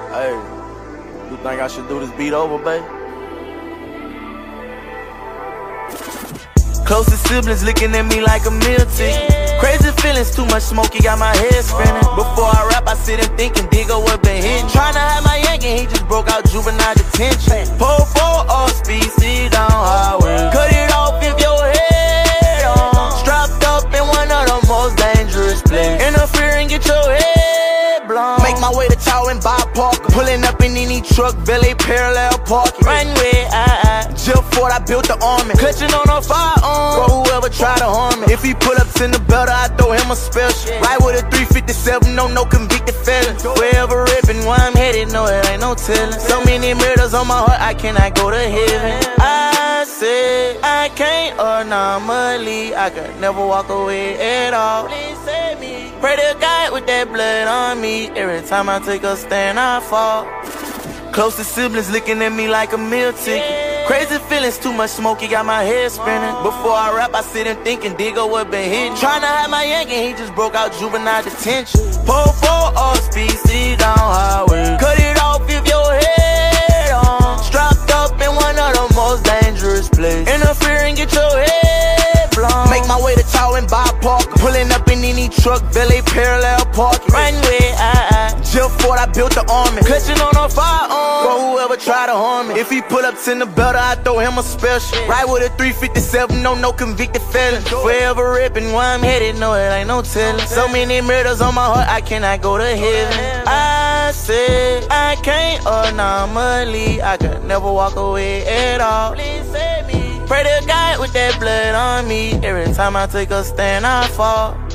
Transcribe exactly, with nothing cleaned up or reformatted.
Hey, you think I should do this beat over, babe? Closest siblings looking at me like a meal ticket. Crazy feelings, too much smoke, he got my head spinning. Before I rap, I sit and think and dig up what been hitting. Tryna have my yanking, he just broke out juvenile detention. Pull four off speed, see down highway. Cut it off if your head on. Strapped up in one of the most dangerous places. Interfere and get your head blown. Make my way to Chow and buy Parker. Pulling up in any truck, belly parallel parking. Runway, I, I. Jill Ford, I built the army. Clutching on a firearm for whoever try to harm me. If he pull ups in the belt, I throw him a special. Ride with a three fifty-seven, no, no convicted felon. Wherever ripping, where I'm headed, no, it ain't no telling. So many murders on my heart, I cannot go to heaven. I said I can't anomaly, I could never walk away at all. Please save me. Pray to God with that blood on me. Every time I take a stand, I fall. Closest siblings looking at me like a meal ticket. Crazy feelings, too much smoke, he got my head spinning. Before I rap, I sit and think and dig up what been hitting. Tryna have my yanking, he just broke out juvenile detention. Pull four off speed, see down highway. Cut it off if your head on. Strapped up in one of the most dangerous places. Interfere and get your head blown. Make my way to Chow and buy Parker. Pulling up in any truck, belly parallel parking. Runway, I, I. Jill Ford, I built the army. Clutching on a firearm for whoever try to harm me. If he pull ups in the belt, I throw him a special. Ride with a three fifty-seven, no, no convicted felon. Forever ripping, where I'm headed, no, it ain't no telling. So many murders on my heart, I cannot go to heaven. I said I can't anomaly, I could never walk away at all. Please save me. Pray to God with that blood on me. Every time I take a stand, I fall.